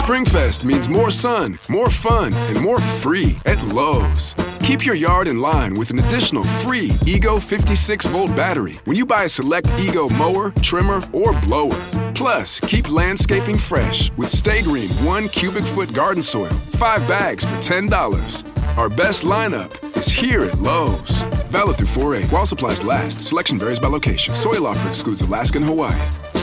SpringFest means more sun, more fun, and more free at Lowe's. Keep your yard in line with an additional free Ego 56-volt battery when you buy a select Ego mower, trimmer, or blower. Plus, keep landscaping fresh with Stay Green 1 cubic foot garden soil, 5 bags for $10. Our best lineup is here at Lowe's. Valid through 4/8 while supplies last. Selection varies by location. Soil offer excludes Alaska and Hawaii.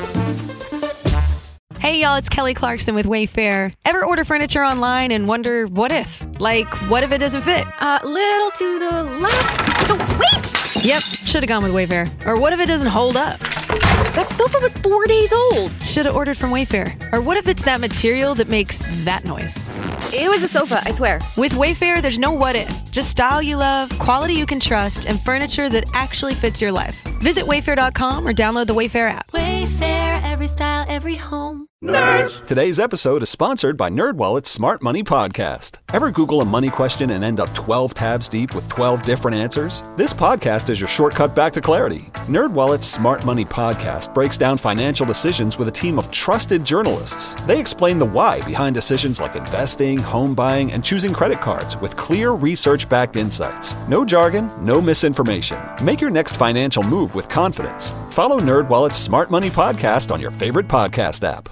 Hey y'all, it's Kelly Clarkson with Wayfair. Ever order furniture online and wonder what if? Like, what if it doesn't fit? Little to the left. No, wait! Yep, should have gone with Wayfair. Or what if it doesn't hold up? That sofa was 4 days old. Should have ordered from Wayfair. Or what if it's that material that makes that noise? It was a sofa, I swear. With Wayfair, there's no what if. Just style you love, quality you can trust, and furniture that actually fits your life. Visit Wayfair.com or download the Wayfair app. Wayfair, every style, every home. Nerds! Today's episode is sponsored by NerdWallet's Smart Money Podcast. Ever Google a money question and end up 12 tabs deep with 12 different answers? This podcast is your shortcut back to clarity. NerdWallet's Smart Money Podcast breaks down financial decisions with a team of trusted journalists. They explain the why behind decisions like investing, home buying, and choosing credit cards with clear research-backed insights. No jargon, no misinformation. Make your next financial move with confidence. Follow NerdWallet's Smart Money Podcast on your favorite podcast app.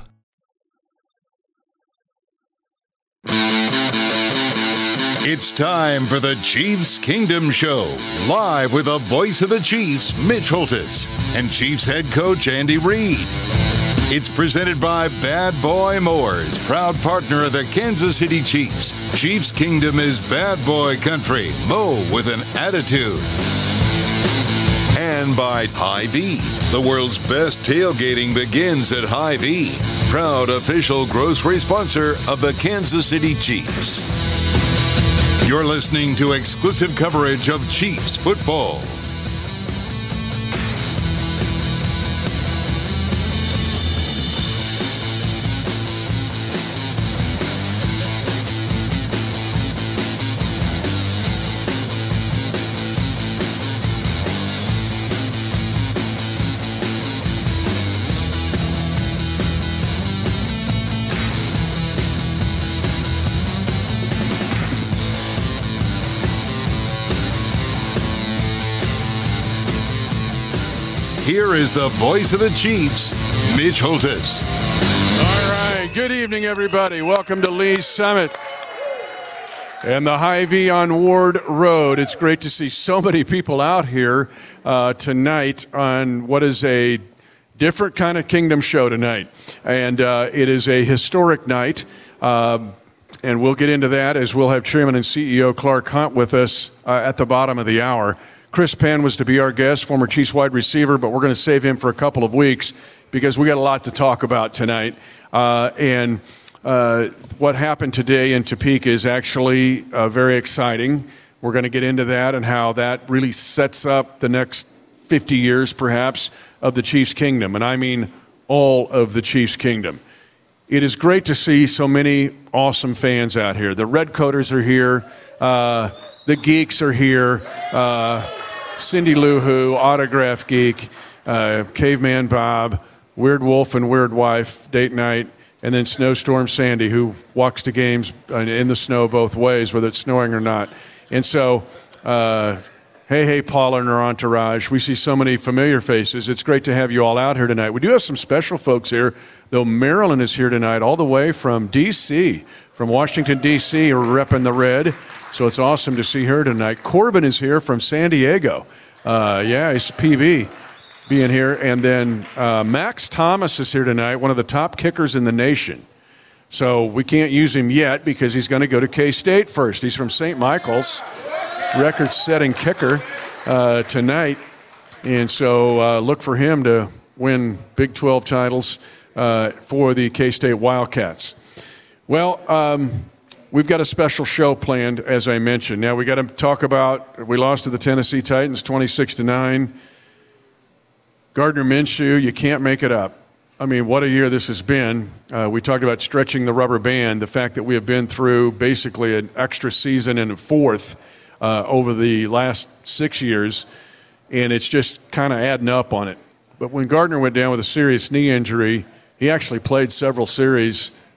It's time for the Chiefs Kingdom Show, live with the voice of the Chiefs, Mitch Holthus, and Chiefs head coach Andy Reid. It's presented by Bad Boy Mowers, proud partner of the Kansas City Chiefs. Chiefs Kingdom is bad boy country. Mow with an attitude. And by Hy-Vee. The world's best tailgating begins at Hy-Vee, proud official grocery sponsor of the Kansas City Chiefs. You're listening to exclusive coverage of Chiefs football. Here is the voice of the Chiefs, Mitch Holthus. All right, good evening, everybody. Welcome to Lee's Summit and the Hy-Vee on Ward Road. It's great to see so many people out here tonight on what is a different kind of Kingdom show tonight. And it is a historic night, and we'll get into that as we'll have Chairman and CEO Clark Hunt with us at the bottom of the hour. Chris Penn was to be our guest, former Chiefs wide receiver, but we're going to save him for a couple of weeks because we got a lot to talk about tonight. And what happened today in Topeka is actually very exciting. We're going to get into that and how that really sets up the next 50 years, perhaps, of the Chiefs Kingdom. And I mean all of the Chiefs Kingdom. It is great to see so many awesome fans out here. The Redcoaters are here. The Geeks are here. Cindy Lou Who, Autograph Geek, Caveman Bob, Weird Wolf and Weird Wife, Date Night, and then Snowstorm Sandy, who walks to games in the snow both ways, whether it's snowing or not. And so, hey, Paula and her entourage. We see so many familiar faces. It's great to have you all out here tonight. We do have some special folks here, though. Marilyn is here tonight all the way from D.C., from Washington, D.C., repping the red. So it's awesome to see her tonight. Corbin is here from San Diego. He's PB being here. And then Max Thomas is here tonight, one of the top kickers in the nation. So we can't use him yet because he's going to go to K-State first. He's from St. Michael's, record-setting kicker tonight. And so look for him to win Big 12 titles for the K-State Wildcats. Well, we've got a special show planned, as I mentioned. Now, we got to talk about, we lost to the Tennessee Titans 26-9. Gardner Minshew, you can't make it up. I mean, what a year this has been. We talked about stretching the rubber band, the fact that we have been through basically an extra season and a fourth over the last 6 years, and it's just kind of adding up on it. But when Gardner went down with a serious knee injury, he actually played several series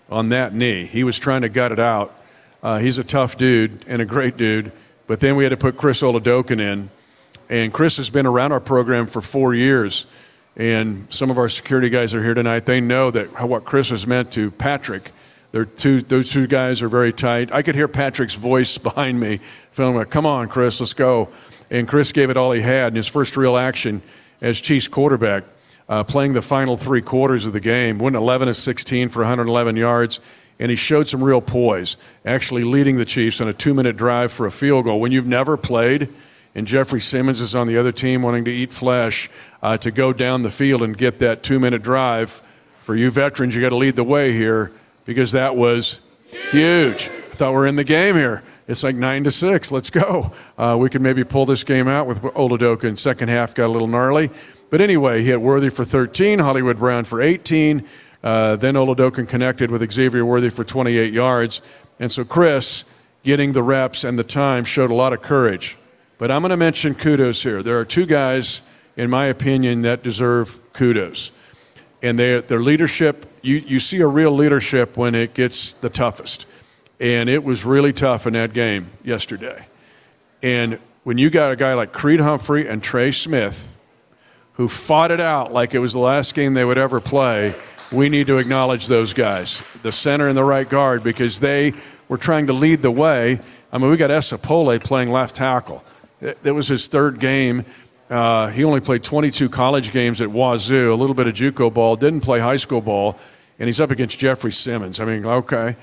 on that knee. He was trying to gut it out. He's a tough dude and a great dude. But then we had to put Chris Oladokun in. And Chris has been around our program for 4 years. And some of our security guys are here tonight. They know that what Chris has meant to Patrick. Those two guys are very tight. I could hear Patrick's voice behind me, feeling like, come on, Chris, let's go. And Chris gave it all he had in his first real action as Chiefs quarterback, playing the final 3 quarters of the game, went 11 of 16 for 111 yards, and he showed some real poise, actually leading the Chiefs on a 2-minute drive for a field goal. When you've never played, and Jeffrey Simmons is on the other team wanting to eat flesh, to go down the field and get that 2-minute drive, for you veterans, you got to lead the way here, because that was huge. I thought we're in the game here. It's like 9-6. Let's go. We could maybe pull this game out with Oladokun. Second half got a little gnarly. But anyway, he had Worthy for 13, Hollywood Brown for 18. Then Oladokun connected with Xavier Worthy for 28 yards. And so Chris, getting the reps and the time, showed a lot of courage. But I'm going to mention kudos here. There are 2 guys, in my opinion, that deserve kudos. And their leadership, you see a real leadership when it gets the toughest. And it was really tough in that game yesterday. And when you got a guy like Creed Humphrey and Trey Smith, who fought it out like it was the last game they would ever play, we need to acknowledge those guys, the center and the right guard, because they were trying to lead the way. I mean, we got Esapole playing left tackle. That was his 3rd game. He only played 22 college games at Wazoo, a little bit of JUCO ball, didn't play high school ball, and he's up against Jeffrey Simmons. I mean, okay.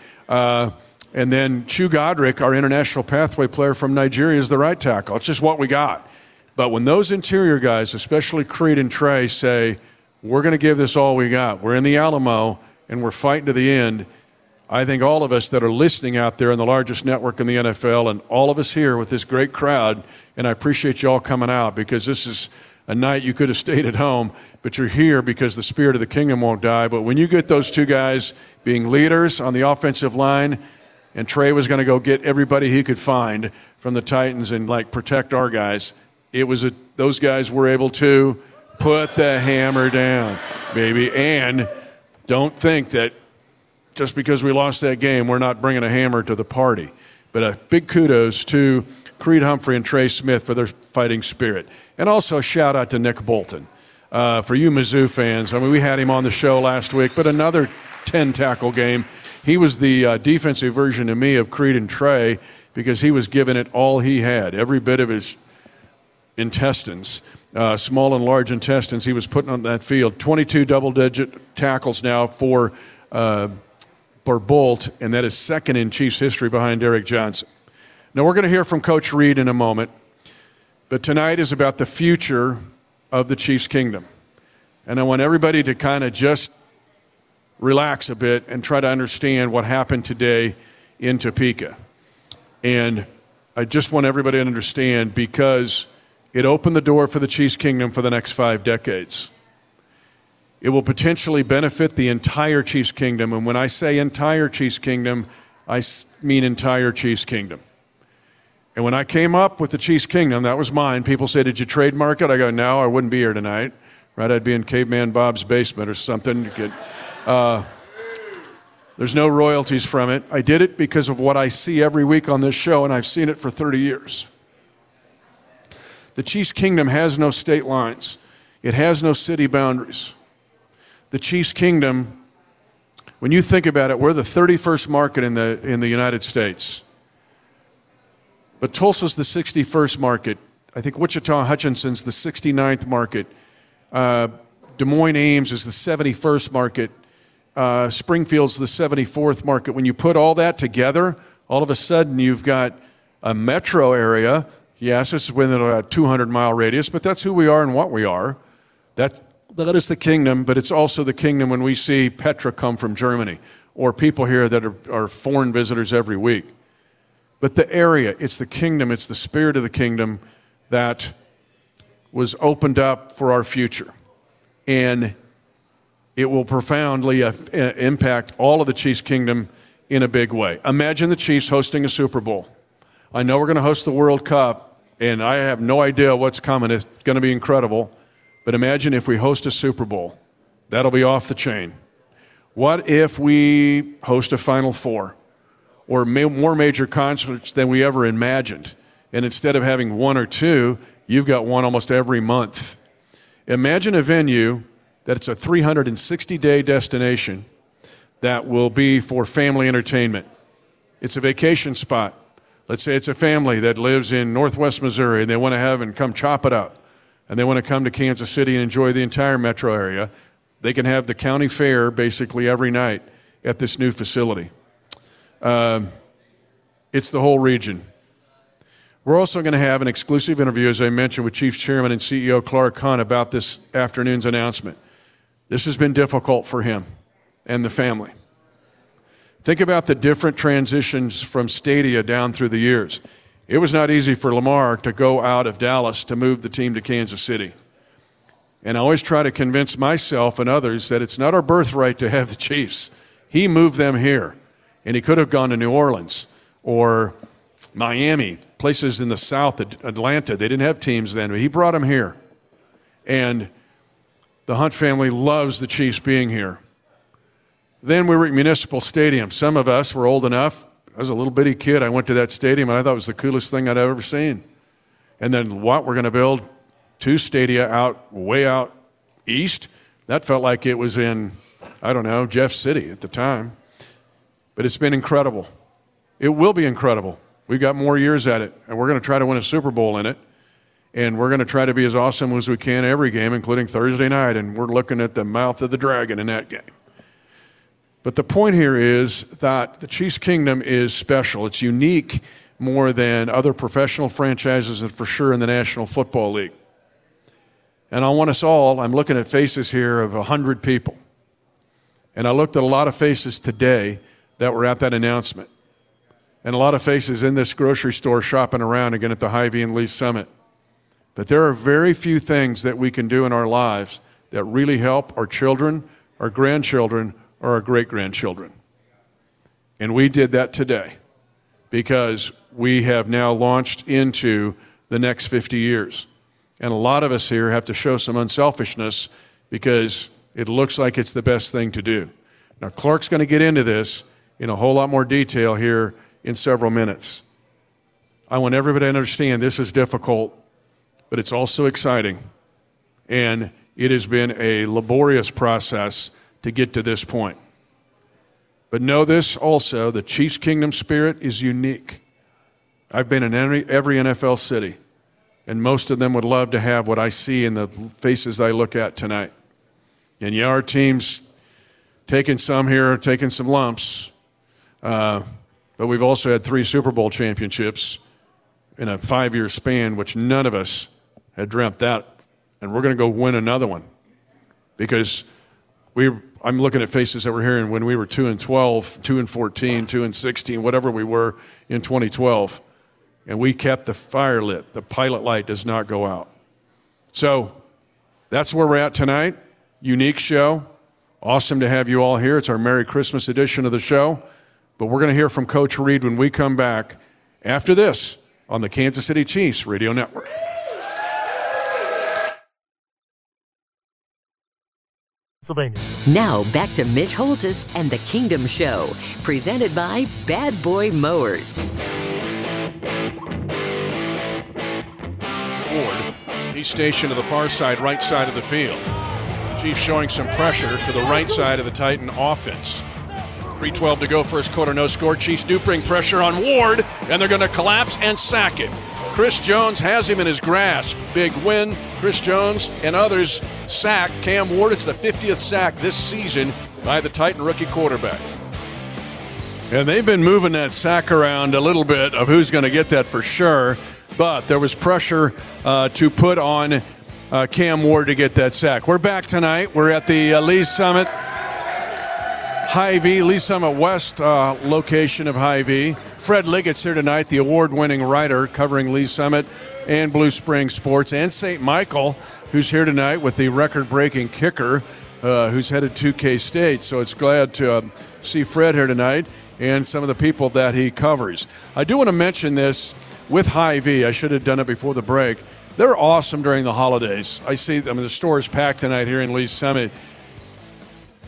And then Chu Godric, our international pathway player from Nigeria, is the right tackle. It's just what we got. But when those interior guys, especially Creed and Trey, say, we're going to give this all we got, we're in the Alamo, and we're fighting to the end, I think all of us that are listening out there in the largest network in the NFL, and all of us here with this great crowd, and I appreciate you all coming out, because this is a night you could have stayed at home, but you're here because the spirit of the kingdom won't die. But when you get those 2 guys being leaders on the offensive line, and Trey was going to go get everybody he could find from the Titans and protect our guys, those guys were able to put the hammer down, baby. And don't think that just because we lost that game, we're not bringing a hammer to the party. But a big kudos to Creed Humphrey and Trey Smith for their fighting spirit. And also a shout out to Nick Bolton. For you Mizzou fans, I mean, we had him on the show last week, but another 10-tackle game. He was the defensive version to me of Creed and Trey, because he was giving it all he had, every bit of his intestines, small and large intestines, he was putting on that field. 22 double-digit tackles now for Bolt, and that is 2nd in Chiefs history behind Derek Johnson. Now, we're going to hear from Coach Reed in a moment, but tonight is about the future of the Chiefs kingdom. And I want everybody to kind of just relax a bit and try to understand what happened today in Topeka. And I just want everybody to understand, because it opened the door for the Chiefs kingdom for the next 5 decades. It will potentially benefit the entire Chiefs kingdom. And when I say entire Chiefs kingdom, I mean entire Chiefs kingdom. And when I came up with the Chiefs kingdom, that was mine. People say, did you trademark it? I go, no, I wouldn't be here tonight. Right? I'd be in Caveman Bob's basement or something. There's no royalties from it. I did it because of what I see every week on this show, and I've seen it for 30 years. The Chiefs kingdom has no state lines. It has no city boundaries. The Chiefs kingdom, when you think about it, we're the 31st market in the United States. But Tulsa's the 61st market. I think Wichita Hutchinson's the 69th market. Des Moines Ames is the 71st market. Springfield's the 74th market. When you put all that together, all of a sudden you've got a metro area. Yes, it's within a 200-mile radius, but that's who we are and what we are. That is the kingdom, but it's also the kingdom when we see Petra come from Germany, or people here that are foreign visitors every week. But the area, it's the kingdom, it's the spirit of the kingdom that was opened up for our future. And it will profoundly impact all of the Chiefs kingdom in a big way. Imagine the Chiefs hosting a Super Bowl. I know we're going to host the World Cup, and I have no idea what's coming. It's going to be incredible. But imagine if we host a Super Bowl. That'll be off the chain. What if we host a Final Four or more major concerts than we ever imagined? And instead of having one or two, you've got one almost every month. Imagine a venue that it's a 360-day destination that will be for family entertainment. It's a vacation spot. Let's say it's a family that lives in Northwest Missouri and they want to have and come chop it up. And they want to come to Kansas City and enjoy the entire metro area. They can have the county fair basically every night at this new facility. It's the whole region. We're also going to have an exclusive interview, as I mentioned, with Chiefs Chairman and CEO Clark Hunt about this afternoon's announcement. This has been difficult for him and the family. Think about the different transitions from stadia down through the years. It was not easy for Lamar to go out of Dallas to move the team to Kansas City. And I always try to convince myself and others that it's not our birthright to have the Chiefs. He moved them here. And he could have gone to New Orleans or Miami, places in the South, Atlanta. They didn't have teams then, but he brought them here. And the Hunt family loves the Chiefs being here. Then we were at Municipal Stadium. Some of us were old enough. I was a little bitty kid. I went to that stadium, and I thought it was the coolest thing I'd ever seen. And then what? We're going to build 2 stadia way out east. That felt like it was in, I don't know, Jeff City at the time. But it's been incredible. It will be incredible. We've got more years at it, and we're going to try to win a Super Bowl in it. And we're going to try to be as awesome as we can every game, including Thursday night, and we're looking at the mouth of the dragon in that game. But the point here is that the Chiefs Kingdom is special. It's unique more than other professional franchises and for sure in the National Football League. And I want us all, I'm looking at faces here of 100 people. And I looked at a lot of faces today that were at that announcement. And a lot of faces in this grocery store shopping around again at the Hy-Vee and Lee's Summit. But there are very few things that we can do in our lives that really help our children, our grandchildren, or our great-grandchildren. And we did that today because we have now launched into the next 50 years. And a lot of us here have to show some unselfishness because it looks like it's the best thing to do. Now, Clark's going to get into this in a whole lot more detail here in several minutes. I want everybody to understand this is difficult, but it's also exciting. And it has been a laborious process to get to this point. But know this also, the Chiefs Kingdom spirit is unique. I've been in every NFL city, and most of them would love to have what I see in the faces I look at tonight. And yeah, our team's taking some here, taking some lumps, but we've also had 3 Super Bowl championships in a 5-year span, which none of us had dreamt that. And we're going to go win another one because I'm looking at faces that were here when we were 2-12, 2-14, 2-16, whatever we were in 2012. And we kept the fire lit. The pilot light does not go out. So that's where we're at tonight. Unique show. Awesome to have you all here. It's our Merry Christmas edition of the show. But we're going to hear from Coach Reid when we come back after this on the Kansas City Chiefs Radio Network. Now back to Mitch Holthus and the Kingdom Show, presented by Bad Boy Mowers. Ward, he's stationed to the far side, right side of the field. Chiefs showing some pressure to the right side of the Titan offense. 3:12 to go, first quarter, no score. Chiefs do bring pressure on Ward, and they're going to collapse and sack him. Chris Jones has him in his grasp. Big win. Chris Jones and others sack Cam Ward. It's the 50th sack this season by the Titan rookie quarterback. And they've been moving that sack around a little bit of who's going to get that for sure. But there was pressure to put on Cam Ward to get that sack. We're back tonight. We're at the Lee's Summit Hy-Vee, Lee's Summit West location of Hy-Vee. Fred Liggett's here tonight, the award-winning writer covering Lee's Summit and Blue Springs sports, and St. Michael, who's here tonight with the record-breaking kicker who's headed to K-State. So it's glad to see Fred here tonight and some of the people that he covers. I do want to mention this with Hy-Vee. I should have done it before the break. They're awesome during the holidays. I see them. The store is packed tonight here in Lee's Summit.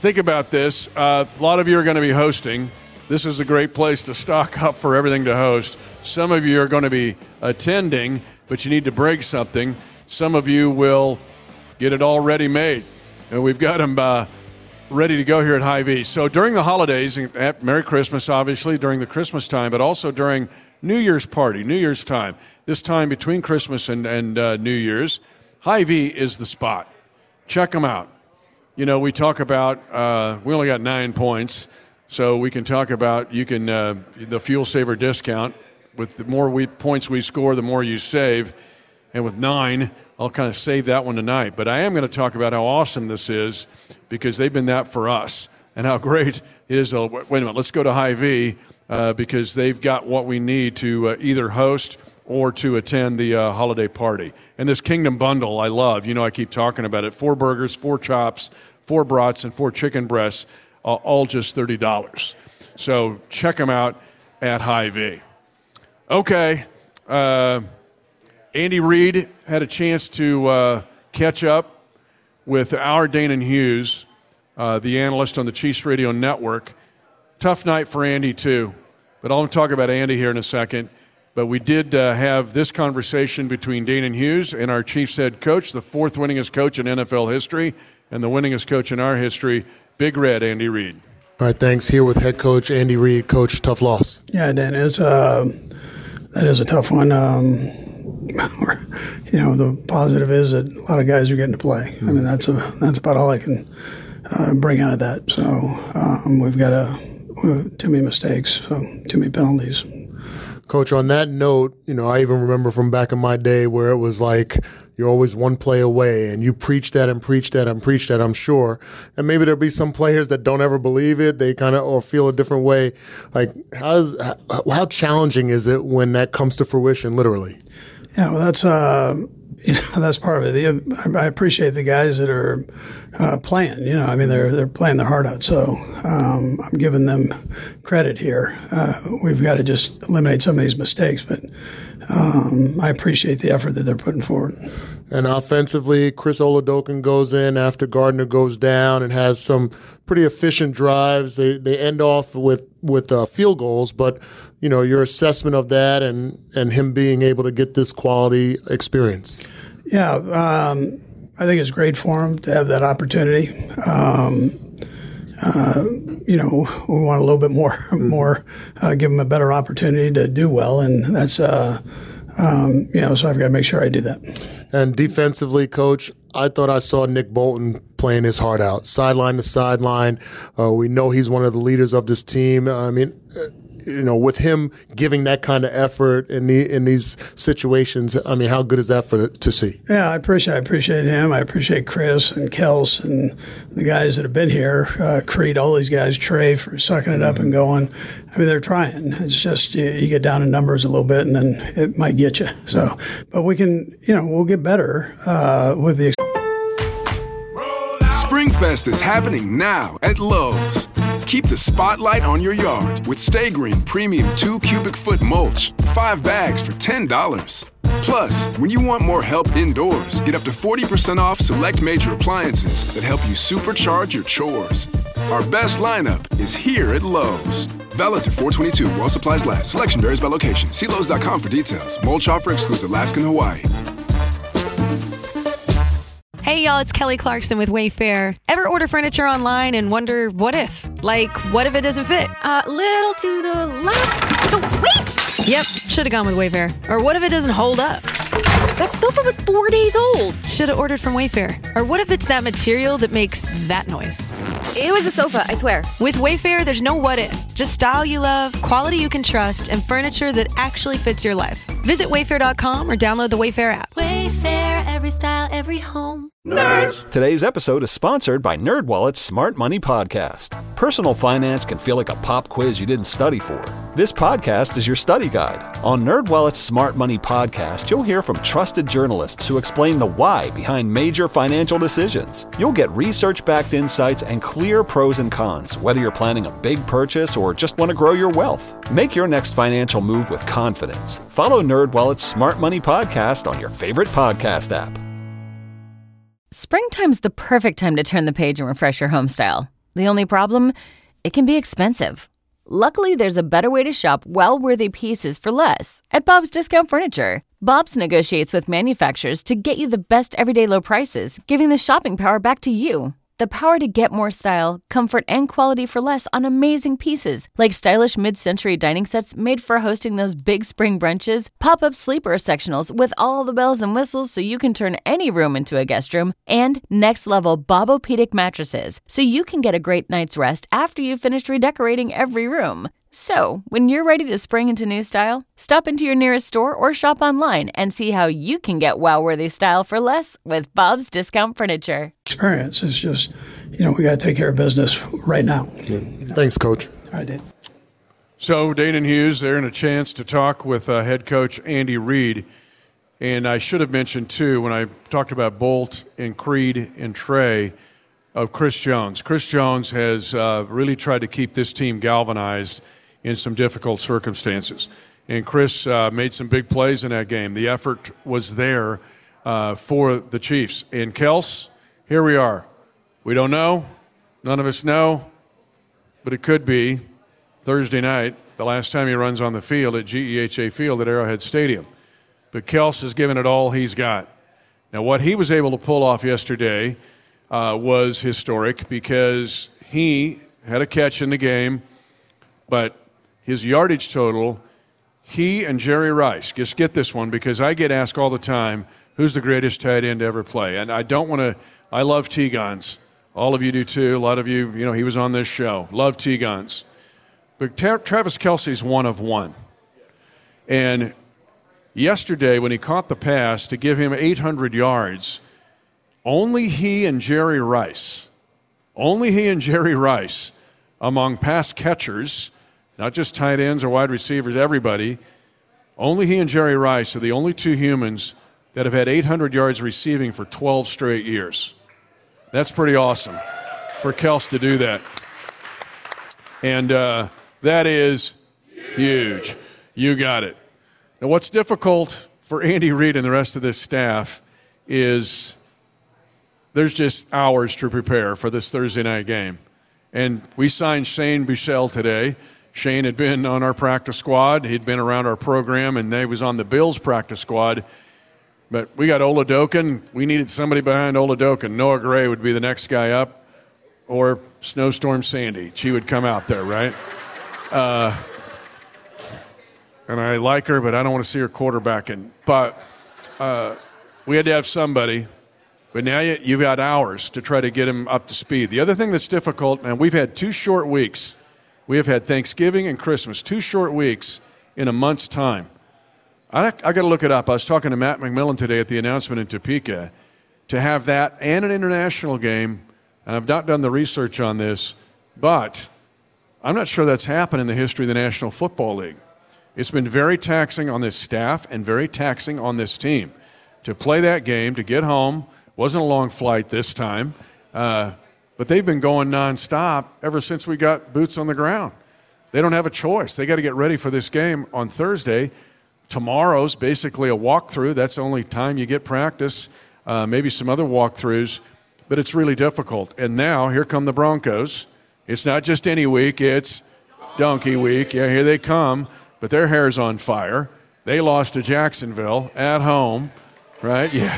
think about this. A lot of you are going to be hosting. This is a great place to stock up for everything to host. Some of you are going to be attending, but you need to break something. Some of you will get it all ready made. And we've got them ready to go here at Hy-Vee. So during the holidays, Merry Christmas, obviously, during the Christmas time, but also during New Year's party, New Year's time, this time between Christmas and New Year's, Hy-Vee is the spot. Check them out. You know, we talk about, we only got 9 points, so we can talk about, you can, the Fuel Saver discount. With the more points we score, the more you save. And with 9, I'll kind of save that one tonight. But I am going to talk about how awesome this is because they've been that for us and how great it is. Wait a minute, let's go to Hy-Vee because they've got what we need to either host or to attend the holiday party. And this Kingdom Bundle I love. You know, I keep talking about it. 4 burgers, 4 chops, 4 brats, and 4 chicken breasts, all just $30. So check them out at Hy-Vee. Okay. Andy Reid had a chance to catch up with our Danon Hughes, the analyst on the Chiefs Radio Network. Tough night for Andy, too. But I'll talk about Andy here in a second. But we did have this conversation between Danon Hughes and our Chiefs head coach, the 4th winningest coach in NFL history and the winningest coach in our history, Big Red Andy Reid. All right, thanks. Here with head coach Andy Reid. Coach, tough loss. Yeah, Dan, that is a tough one. You know, the positive is that a lot of guys are getting to play. I mean, that's about all I can bring out of that. So we've got too many mistakes, so too many penalties. Coach, on that note, you know, I even remember from back in my day where it was like you're always one play away, and you preach that and preach that and preach that, I'm sure. And maybe there'll be some players that don't ever believe it. They kind of or feel a different way. Like, how challenging is it when that comes to fruition, literally? Yeah, well, that's that's part of it. I appreciate the guys that are playing. You know, I mean, they're playing their heart out. So I'm giving them credit here. We've got to just eliminate some of these mistakes, but I appreciate the effort that they're putting forward. And offensively, Chris Oladokun goes in after Gardner goes down and has some pretty efficient drives. They end off with field goals, but you know, your assessment of that and him being able to get this quality experience. Yeah, I think it's great for him to have that opportunity. You know, we want a little bit more, give him a better opportunity to do well, and that's you know, so I've got to make sure I do that. And defensively, Coach, I thought I saw Nick Bolton playing his heart out, sideline to sideline. We know he's one of the leaders of this team. I mean, you know, with him giving that kind of effort in these situations, I mean, how good is that to see? Yeah, I appreciate him. I appreciate Chris and Kels and the guys that have been here, Creed, all these guys, Trey, for sucking it up and going. I mean, they're trying. It's just you get down in numbers a little bit, and then it might get you. So, but we can, you know, we'll get better with the. Springfest is happening now at Lowe's. Keep the spotlight on your yard with Stay Green Premium 2 cubic foot mulch, 5 bags for $10. Plus, when you want more help indoors, get up to 40% off select major appliances that help you supercharge your chores. Our best lineup is here at Lowe's. Valid to 4/22 while supplies last. Selection varies by location. See Lowe's.com for details. Mulch offer excludes Alaska and Hawaii. Hey y'all, it's Kelly Clarkson with Wayfair. Ever order furniture online and wonder what if? Like, what if it doesn't fit? Little to the left. No, wait! Yep, should have gone with Wayfair. Or what if it doesn't hold up? That sofa was 4 days old. Should have ordered from Wayfair. Or what if it's that material that makes that noise? It was a sofa, I swear. With Wayfair, there's no what if. Just style you love, quality you can trust, and furniture that actually fits your life. Visit Wayfair.com or download the Wayfair app. Wayfair, every style, every home. Nerds! Today's episode is sponsored by NerdWallet's Smart Money Podcast. Personal finance can feel like a pop quiz you didn't study for. This podcast is your study guide. On NerdWallet's Smart Money Podcast, you'll hear from trusted journalists who explain the why behind major financial decisions. You'll get research-backed insights and clear pros and cons, whether you're planning a big purchase or just want to grow your wealth. Make your next financial move with confidence. Follow NerdWallet's Smart Money Podcast on your favorite podcast app. Springtime's the perfect time to turn the page and refresh your home style. The only problem? It can be expensive. Luckily, there's a better way to shop well-worthy pieces for less at Bob's Discount Furniture. Bob's negotiates with manufacturers to get you the best everyday low prices, giving the shopping power back to you. The power to get more style, comfort, and quality for less on amazing pieces, like stylish mid-century dining sets made for hosting those big spring brunches, pop-up sleeper sectionals with all the bells and whistles so you can turn any room into a guest room, and next-level Bobopedic mattresses so you can get a great night's rest after you've finished redecorating every room. So, when you're ready to spring into new style, stop into your nearest store or shop online and see how you can get wow-worthy style for less with Bob's Discount Furniture. Experience is just, we got to take care of business right now. Thanks, Coach. All right, Dave. So, Danon Hughes there, and a chance to talk with head coach Andy Reid. And I should have mentioned, too, when I talked about Bolt and Creed and Trey, of Chris Jones. Chris Jones has really tried to keep this team galvanized in some difficult circumstances. And Chris made some big plays in that game. The effort was there for the Chiefs. And Kels, here we are. We don't know. None of us know. But it could be Thursday night, the last time he runs on the field at GEHA Field at Arrowhead Stadium. But Kels has given it all he's got. Now, what he was able to pull off yesterday was historic because he had a catch in the game, but his yardage total, he and Jerry Rice, just get this one because I get asked all the time, who's the greatest tight end to ever play? And I don't want to, I love T-Guns. All of you do too. A lot of you, he was on this show. Love T-Guns. But Travis Kelce's one of one. And yesterday when he caught the pass to give him 800 yards, only he and Jerry Rice, among pass catchers, not just tight ends or wide receivers, everybody, only he and Jerry Rice are the only two humans that have had 800 yards receiving for 12 straight years. That's pretty awesome for Kels to do that. And that is huge. You got it. Now, what's difficult for Andy Reid and the rest of this staff is there's just hours to prepare for this Thursday night game. And we signed Shane Buechele today. Shane had been on our practice squad. He'd been around our program, and he was on the Bills practice squad. But we got Oladokin. We needed somebody behind Oladokin. Noah Gray would be the next guy up, or Snowstorm Sandy. She would come out there, right? And I like her, but I don't want to see her quarterbacking. But we had to have somebody. But now you've got hours to try to get him up to speed. The other thing that's difficult, and we've had 2 short weeks. We have had Thanksgiving and Christmas, 2 short weeks in a month's time. I got to look it up. I was talking to Matt McMillan today at the announcement in Topeka. To have that and an international game, and I've not done the research on this, but I'm not sure that's happened in the history of the National Football League. It's been very taxing on this staff and very taxing on this team. To play that game, to get home, wasn't a long flight this time, but they've been going nonstop ever since we got boots on the ground. They don't have a choice. They got to get ready for this game on Thursday. Tomorrow's basically a walkthrough. That's the only time you get practice, maybe some other walkthroughs, but it's really difficult. And now here come the Broncos. It's not just any week, it's donkey week. Yeah, here they come, but their hair's on fire. They lost to Jacksonville at home, right? Yeah.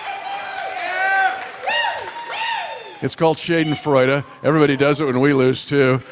It's called Schadenfreude. Everybody does it when we lose, too.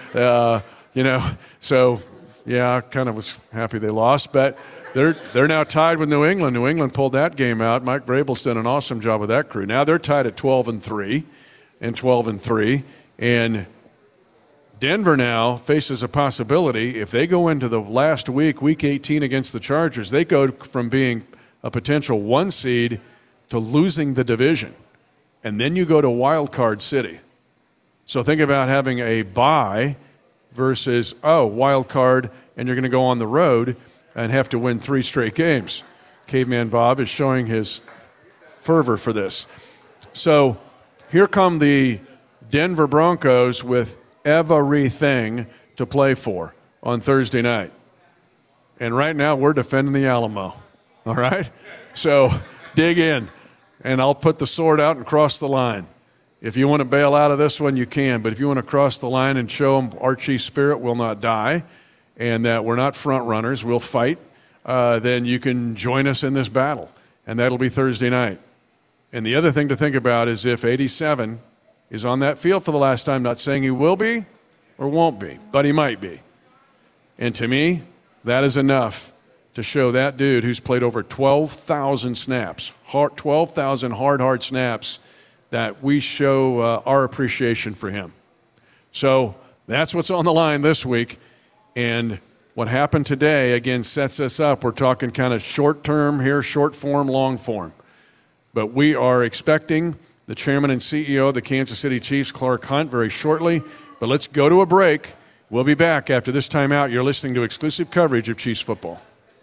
So, yeah, I kind of was happy they lost. But they're now tied with New England. New England pulled that game out. Mike Vrabel's done an awesome job with that crew. Now they're tied at 12-3 and 12-3. And Denver now faces a possibility. If they go into the last week, Week 18 against the Chargers, they go from being a potential 1 seed to losing the division. And then you go to Wild Card City. So think about having a bye versus, wild card, and you're going to go on the road and have to win 3 straight games. Caveman Bob is showing his fervor for this. So here come the Denver Broncos with everything to play for on Thursday night. And right now we're defending the Alamo. All right? So dig in. And I'll put the sword out and cross the line. If you want to bail out of this one, you can. But if you want to cross the line and show them our Chiefs spirit will not die and that we're not front runners, we'll fight, then you can join us in this battle. And that'll be Thursday night. And the other thing to think about is if 87 is on that field for the last time, not saying he will be or won't be, but he might be. And to me, that is enough to show that dude who's played over 12,000 snaps, 12,000 hard snaps, that we show our appreciation for him. So that's what's on the line this week. And what happened today, again, sets us up. We're talking kind of short term here, short form, long form. But we are expecting the chairman and CEO of the Kansas City Chiefs, Clark Hunt, very shortly. But let's go to a break. We'll be back after this timeout. You're listening to exclusive coverage of Chiefs football.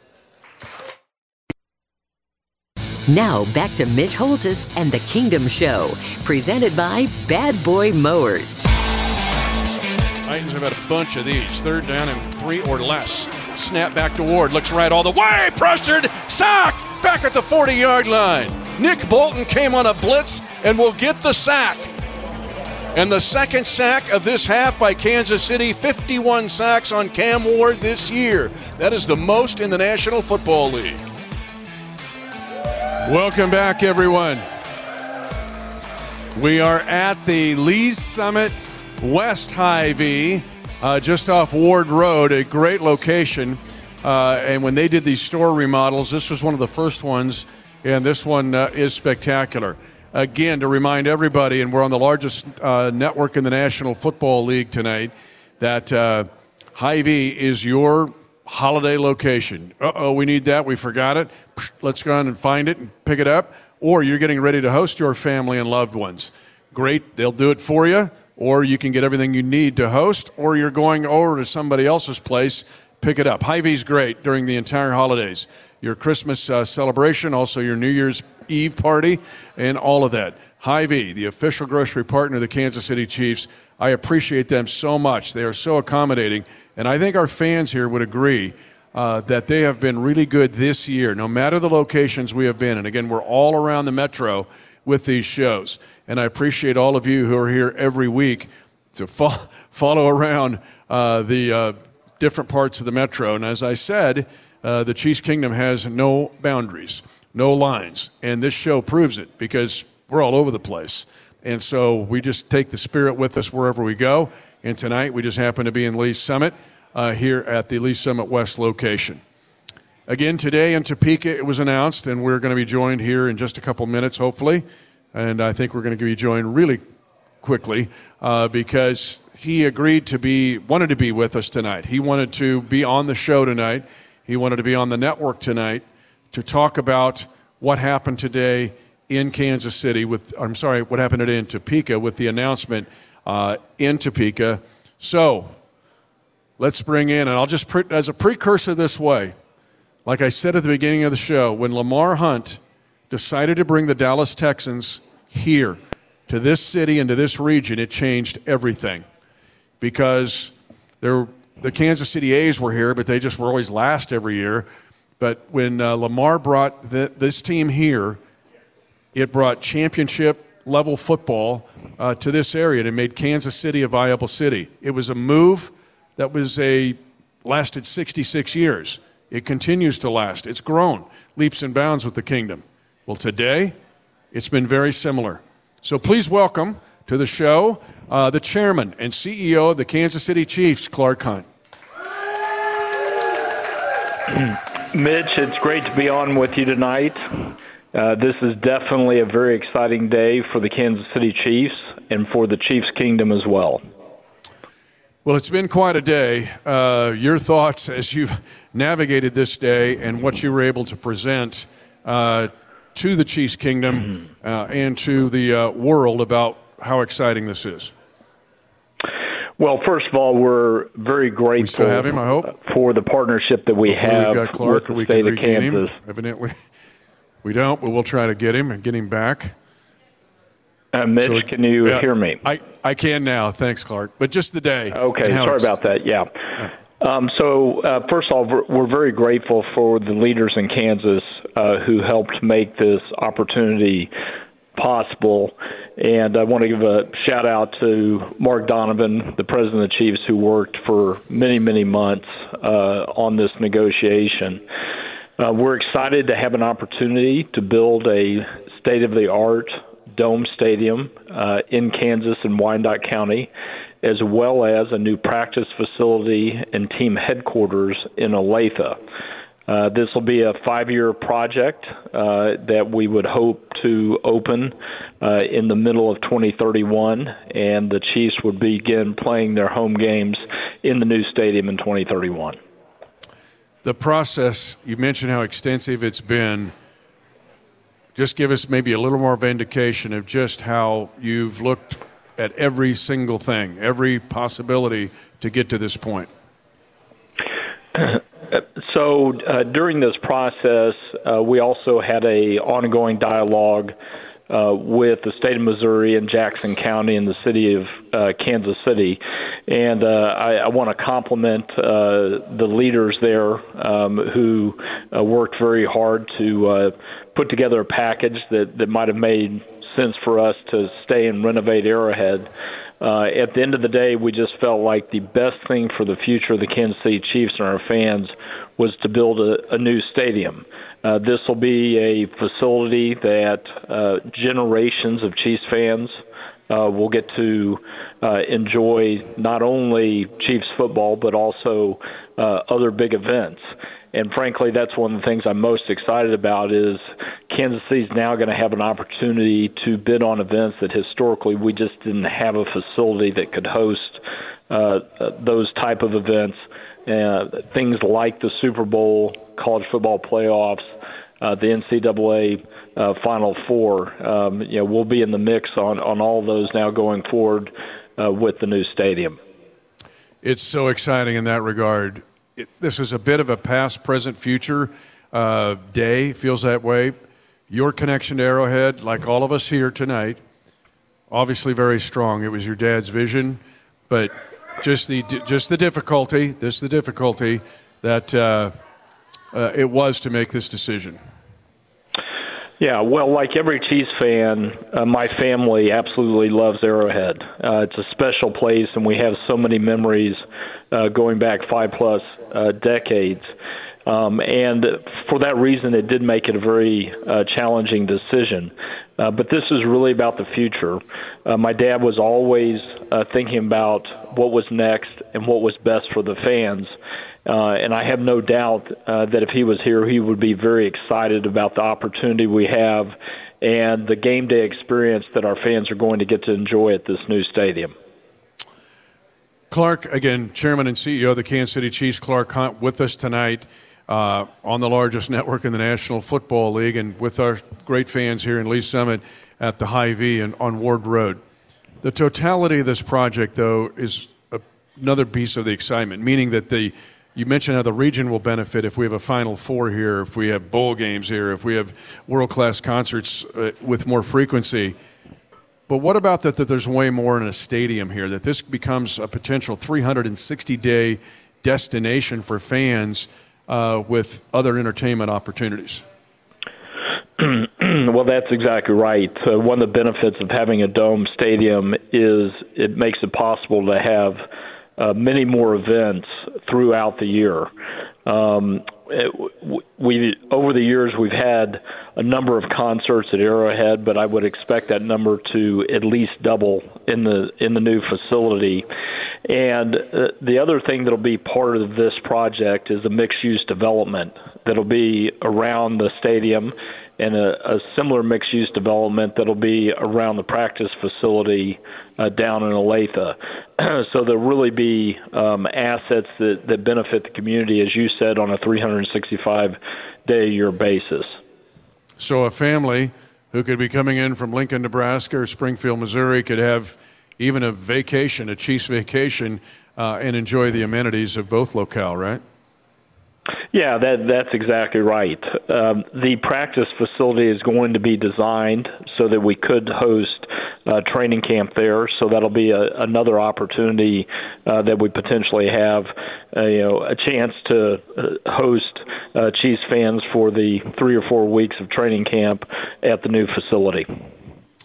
Now back to Mitch Holthus and the Kingdom Show, presented by Bad Boy Mowers. Titans have had a bunch of these. 3rd down and 3 or less. Snap back to Ward. Looks right all the way. Pressured. Sacked. Back at the 40-yard line. Nick Bolton came on a blitz and will get the sack. And the second sack of this half by Kansas City. 51 sacks on Cam Ward this year. That is the most in the National Football League. Welcome back, everyone. We are at the Lee's Summit West Hy-Vee, just off Ward Road, a great location. And when they did these store remodels, this was one of the first ones, and this one is spectacular. Again, to remind everybody, and we're on the largest network in the National Football League tonight, that Hy-Vee is your holiday location. We need that. We forgot it. Let's go on and find it and pick it up. Or you're getting ready to host your family and loved ones. Great. They'll do it for you. Or you can get everything you need to host. Or you're going over to somebody else's place, pick it up. Hy-Vee's great during the entire holidays. Your Christmas celebration, also your New Year's Eve party, and all of that. Hy-Vee, the official grocery partner of the Kansas City Chiefs. I appreciate them so much. They are so accommodating. And I think our fans here would agree that they have been really good this year, no matter the locations we have been. And again, we're all around the metro with these shows. And I appreciate all of you who are here every week to follow around the different parts of the metro. And as I said, the Chiefs Kingdom has no boundaries, no lines. And this show proves it because we're all over the place. And so we just take the spirit with us wherever we go. And tonight we just happen to be in Lee's Summit here at the Lee's Summit West location. Again, today in Topeka it was announced, and we're going to be joined here in just a couple minutes, hopefully. And I think we're going to be joined really quickly because he wanted to be with us tonight. He wanted to be on the show tonight. He wanted to be on the network tonight to talk about what happened today in Kansas City what happened today in Topeka with the announcement in Topeka. So let's bring in, and I'll just, as a precursor this way, like I said at the beginning of the show, when Lamar Hunt decided to bring the Dallas Texans here to this city and to this region, it changed everything. Because the Kansas City A's were here, but they just were always last every year. But when Lamar brought this team here, it brought championship-level football to this area, and it made Kansas City a viable city. It was a move that lasted 66 years. It continues to last. It's grown leaps and bounds with the kingdom. Well, today, it's been very similar. So please welcome to the show the chairman and CEO of the Kansas City Chiefs, Clark Hunt. Mitch, it's great to be on with you tonight. This is definitely a very exciting day for the Kansas City Chiefs and for the Chiefs Kingdom as well. Well, it's been quite a day. Your thoughts as you've navigated this day and what you were able to present to the Chiefs Kingdom and to the world about how exciting this is. Well, first of all, we're very grateful we still have him, I hope. For the partnership that we have got Clark, with the state of Kansas. Evidently, we don't, but we'll try to get him and get him back. Mitch, can you hear me? I can now. Thanks, Clark. But just the day. Okay, sorry about that. Yeah. First of all, we're very grateful for the leaders in Kansas who helped make this opportunity possible. And I want to give a shout out to Mark Donovan, the president of the Chiefs, who worked for many, many months on this negotiation. We're excited to have an opportunity to build a state-of-the-art dome stadium in Kansas and Wyandotte County, as well as a new practice facility and team headquarters in Olathe. This will be a 5-year project that we would hope to open in the middle of 2031, and the Chiefs would begin playing their home games in the new stadium in 2031. The process, you mentioned how extensive it's been. Just give us maybe a little more of an indication of just how you've looked at every single thing, every possibility to get to this point. So during this process, we also had an ongoing dialogue with the state of Missouri and Jackson County and the city of Kansas City. And I want to compliment the leaders there who worked very hard to put together a package that might have made sense for us to stay and renovate Arrowhead. At the end of the day, we just felt like the best thing for the future of the Kansas City Chiefs and our fans was to build a new stadium. This will be a facility that generations of Chiefs fans will get to enjoy not only Chiefs football, but also other big events. And frankly, that's one of the things I'm most excited about is Kansas City's now going to have an opportunity to bid on events that historically we just didn't have a facility that could host those type of events. Things like the Super Bowl, college football playoffs, the NCAA Final Four. We'll be in the mix on all of those now going forward with the new stadium. It's so exciting in that regard. This is a bit of a past, present, future day. Feels that way. Your connection to Arrowhead, like all of us here tonight, obviously very strong. It was your dad's vision, but just the difficulty. This is the difficulty that it was to make this decision. Yeah, well, like every Chiefs fan, my family absolutely loves Arrowhead. It's a special place, and we have so many memories going back 5+ decades. And for that reason, it did make it a very challenging decision. But this is really about the future. My dad was always thinking about what was next and what was best for the fans. And I have no doubt that if he was here, he would be very excited about the opportunity we have and the game day experience that our fans are going to get to enjoy at this new stadium. Clark, again, Chairman and CEO of the Kansas City Chiefs, Clark Hunt, with us tonight on the largest network in the National Football League and with our great fans here in Lee Summit at the Hy-Vee and on Ward Road. The totality of this project, though, is another piece of the excitement, meaning that you mentioned how the region will benefit if we have a Final Four here, if we have bowl games here, if we have world-class concerts with more frequency. But what about that there's way more in a stadium here, that this becomes a potential 360-day destination for fans with other entertainment opportunities? Well, that's exactly right. One of the benefits of having a dome stadium is it makes it possible to have many more events throughout the year. Over the years, we've had a number of concerts at Arrowhead, but I would expect that number to at least double in the new facility. And the other thing that'll be part of this project is a mixed-use development that'll be around the stadium, and a similar mixed-use development that'll be around the practice facility down in Olathe. So there'll really be assets that benefit the community, as you said, on a 365-day-a-year basis. So a family who could be coming in from Lincoln, Nebraska, or Springfield, Missouri, could have even a vacation, a Chiefs vacation, and enjoy the amenities of both locale, right? Yeah, that's exactly right. The practice facility is going to be designed so that we could host training camp there. So that'll be another opportunity that we potentially have, a chance to host Chiefs fans for the 3 or 4 weeks of training camp at the new facility.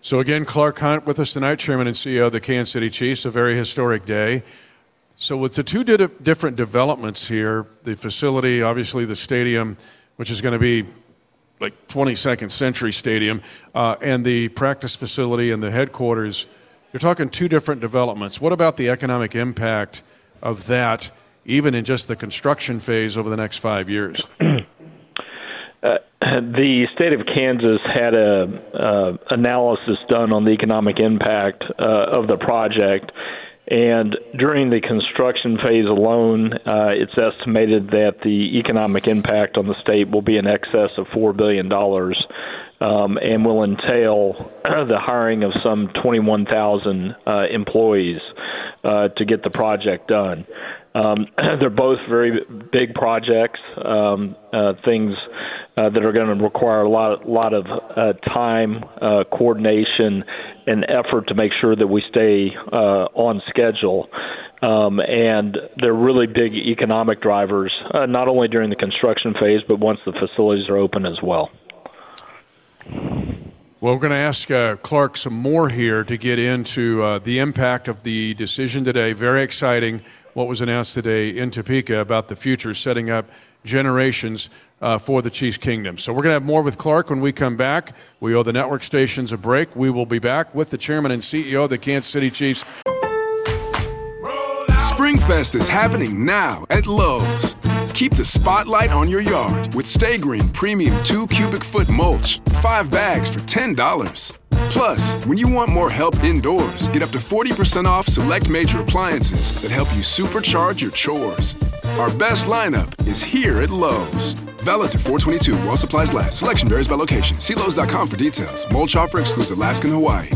So again, Clark Hunt with us tonight, Chairman and CEO of the Kansas City Chiefs, a very historic day. So with the two different developments here, the facility, obviously the stadium, which is going to be like 22nd Century Stadium, and the practice facility and the headquarters, you're talking two different developments. What about the economic impact of that, even in just the construction phase over the next 5 years? The state of Kansas had a analysis done on the economic impact of the project, and during the construction phase alone, it's estimated that the economic impact on the state will be in excess of $4 billion and will entail the hiring of some 21,000 employees to get the project done. They're both very big projects, things that are going to require a lot of time, coordination, and effort to make sure that we stay on schedule. And they're really big economic drivers, not only during the construction phase, but once the facilities are open as well. Well, we're going to ask Clark some more here to get into the impact of the decision today. Very exciting what was announced today in Topeka about the future, setting up generations for the Chiefs Kingdom. So we're going to have more with Clark when we come back. We owe the network stations a break. We will be back with the chairman and CEO of the Kansas City Chiefs. Springfest is happening now at Lowe's. Keep the spotlight on your yard with Stay Green Premium 2 cubic foot mulch, 5 bags for $10. Plus, when you want more help indoors, get up to 40% off select major appliances that help you supercharge your chores. Our best lineup is here at Lowe's. Valid to 4/22 while supplies last. Selection varies by location. See Lowe's.com for details. Mulch offer excludes Alaska and Hawaii.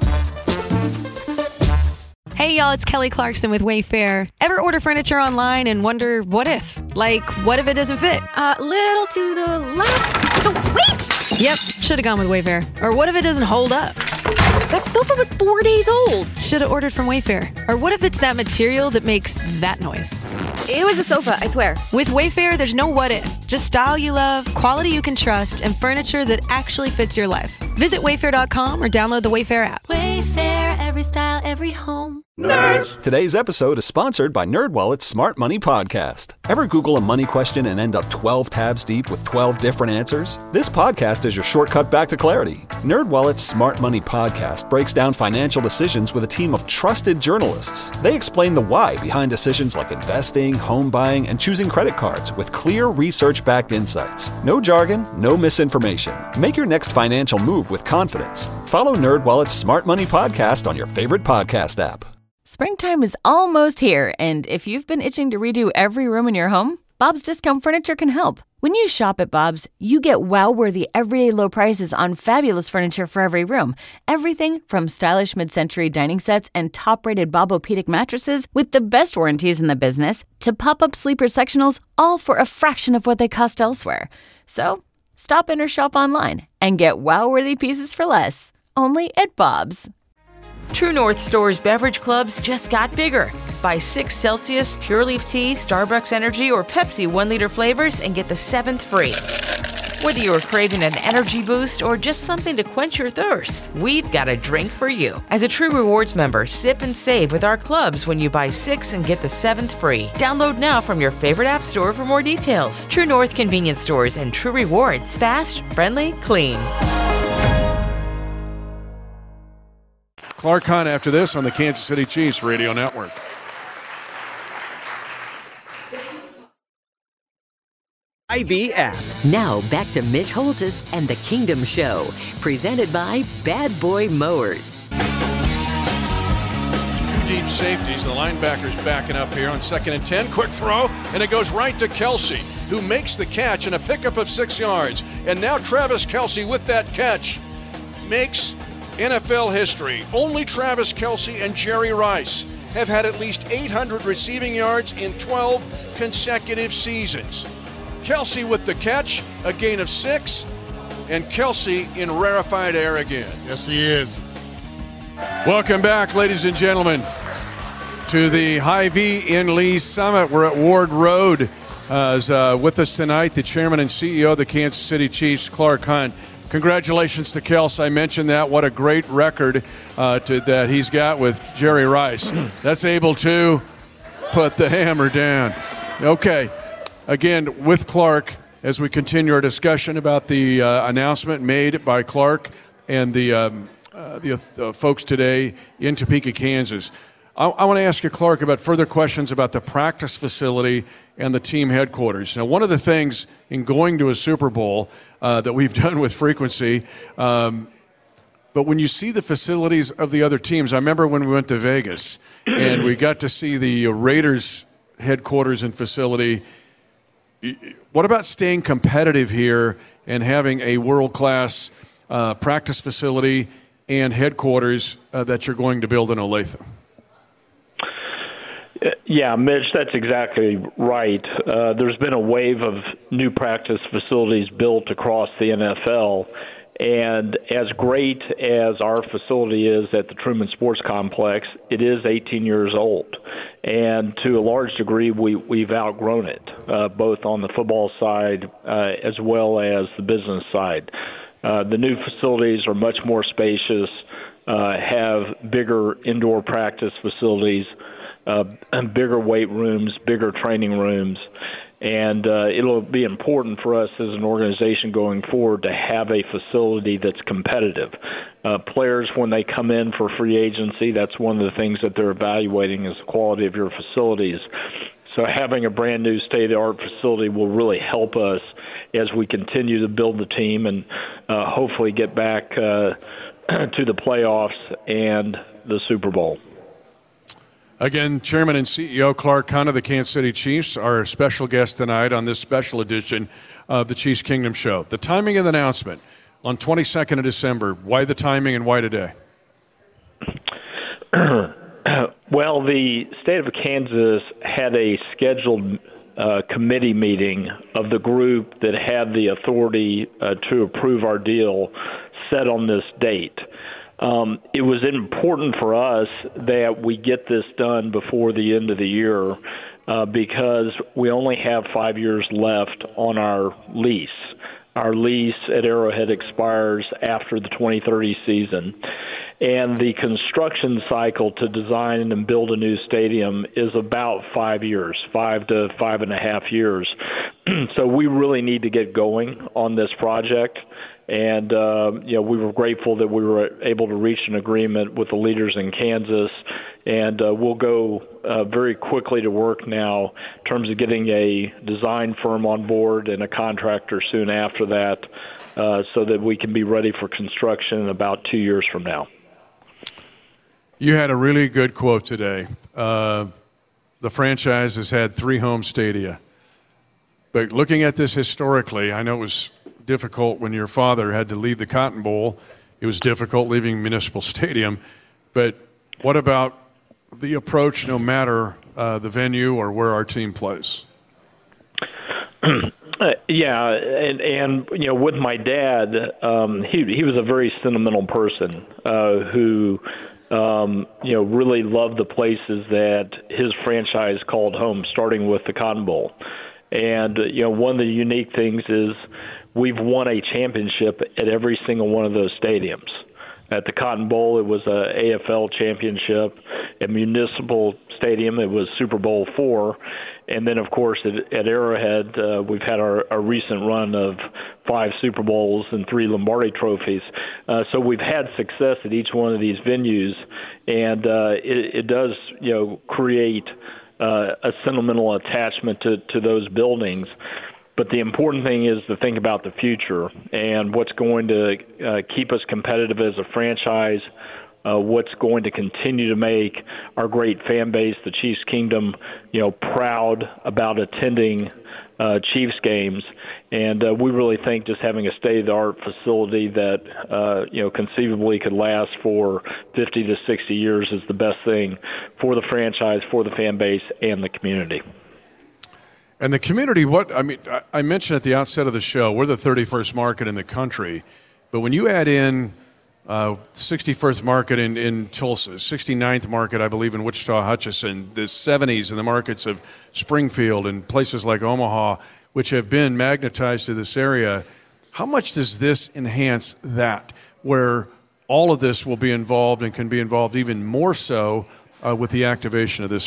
Hey y'all, it's Kelly Clarkson with Wayfair. Ever order furniture online and wonder what if? Like, what if it doesn't fit? Little to the left. No, wait! Yep, should have gone with Wayfair. Or what if it doesn't hold up? That sofa was 4 days old. Should have ordered from Wayfair. Or what if it's that material that makes that noise? It was a sofa, I swear. With Wayfair, there's no what if. Just style you love, quality you can trust, and furniture that actually fits your life. Visit Wayfair.com or download the Wayfair app. Wayfair, every style, every home. Nerds! Today's episode is sponsored by NerdWallet's Smart Money Podcast. Ever Google a money question and end up 12 tabs deep with 12 different answers? This podcast is your shortcut back to clarity. NerdWallet's Smart Money Podcast breaks down financial decisions with a team of trusted journalists. They explain the why behind decisions like investing, home buying, and choosing credit cards with clear research-backed insights. No jargon, no misinformation. Make your next financial move with confidence. Follow NerdWallet's Smart Money Podcast on your favorite podcast app. Springtime is almost here, and if you've been itching to redo every room in your home, Bob's Discount Furniture can help. When you shop at Bob's, you get wow-worthy everyday low prices on fabulous furniture for every room. Everything from stylish mid-century dining sets and top-rated Bob-O-Pedic mattresses with the best warranties in the business to pop-up sleeper sectionals, all for a fraction of what they cost elsewhere. So, stop in or shop online and get wow-worthy pieces for less. Only at Bob's. True North Store's beverage clubs just got bigger. Buy 6 Celsius, Pure Leaf Tea, Starbucks Energy, or Pepsi 1-liter flavors and get the 7th free. Whether you're craving an energy boost or just something to quench your thirst, we've got a drink for you. As a True Rewards member, sip and save with our clubs when you buy 6 and get the 7th free. Download now from your favorite app store for more details. True North Convenience Stores and True Rewards. Fast, friendly, clean. Clark Hunt after this on the Kansas City Chiefs Radio Network. IV app. Now back to Mitch Holtis and the Kingdom Show, presented by Bad Boy Mowers. 2 deep safeties. The linebacker's backing up here on 2nd and 10. Quick throw, and it goes right to Kelce, who makes the catch and a pickup of 6 yards. And now Travis Kelce with that catch makes NFL history. Only Travis Kelce and Jerry Rice have had at least 800 receiving yards in 12 consecutive seasons. Kelce with the catch, a gain of 6, and Kelce in rarefied air again. Yes, he is. Welcome back, ladies and gentlemen, to the Hy-Vee in Lee's Summit. We're at Ward Road. With us tonight, the chairman and CEO of the Kansas City Chiefs, Clark Hunt. congratulations to Kels. I mentioned that. What a great record that he's got with Jerry Rice. That's able to put the hammer down. Okay, again, with Clark, as we continue our discussion about the announcement made by Clark and the folks today in Topeka, Kansas. I want to ask you, Clark, about further questions about the practice facility and the team headquarters. Now, one of the things in going to a Super Bowl that we've done with frequency, but when you see the facilities of the other teams, I remember when we went to Vegas and we got to see the Raiders headquarters and facility. What about staying competitive here and having a world-class practice facility and headquarters that you're going to build in Olathe? Yeah, Mitch, that's exactly right. There's been a wave of new practice facilities built across the NFL, and as great as our facility is at the Truman Sports Complex, it is 18 years old, and to a large degree, we've outgrown it, both on the football side as well as the business side. The new facilities are much more spacious, have bigger indoor practice facilities, bigger weight rooms, bigger training rooms, and it'll be important for us as an organization going forward to have a facility that's competitive. Players, when they come in for free agency, that's one of the things that they're evaluating is the quality of your facilities. So having a brand new state-of-the-art facility will really help us as we continue to build the team and hopefully get back to the playoffs and the Super Bowl. Again, Chairman and CEO Clark Hunt of the Kansas City Chiefs, our special guest tonight on this special edition of the Chiefs Kingdom Show. The timing of the announcement on 22nd of December, why the timing and why today? Well, the state of Kansas had a scheduled committee meeting of the group that had the authority to approve our deal set on this date. It was important for us that we get this done before the end of the year because we only have 5 years left on our lease. Our lease at Arrowhead expires after the 2030 season. And the construction cycle to design and build a new stadium is about 5 years, 5 to 5.5 years. So we really need to get going on this project. And, we were grateful that we were able to reach an agreement with the leaders in Kansas. And we'll go very quickly to work now in terms of getting a design firm on board and a contractor soon after that so that we can be ready for construction in about 2 years from now. You had a really good quote today. The franchise has had 3 home stadia. But looking at this historically, I know it was difficult when your father had to leave the Cotton Bowl. It was difficult leaving Municipal Stadium. But what about the approach no matter the venue or where our team plays? Yeah, and with my dad, he was a very sentimental person who really loved the places that his franchise called home, starting with the Cotton Bowl. And, one of the unique things is we've won a championship at every single one of those stadiums. At the Cotton Bowl, it was a AFL championship. At Municipal Stadium, it was Super Bowl IV. And then, of course, at Arrowhead, we've had our recent run of 5 Super Bowls and 3 Lombardi trophies. So we've had success at each one of these venues, and it does, create a sentimental attachment to those buildings. But the important thing is to think about the future and what's going to keep us competitive as a franchise, what's going to continue to make our great fan base, the Chiefs Kingdom, proud about attending Chiefs games. And we really think just having a state-of-the-art facility that, conceivably could last for 50 to 60 years is the best thing for the franchise, for the fan base, and the community. And the community, I mentioned at the outset of the show, we're the 31st market in the country. But when you add in 61st market in Tulsa, 69th market, I believe, in Wichita-Hutchinson, the 70s in the markets of Springfield and places like Omaha, which have been magnetized to this area, How much does this enhance that, where all of this will be involved and can be involved even more so with the activation of this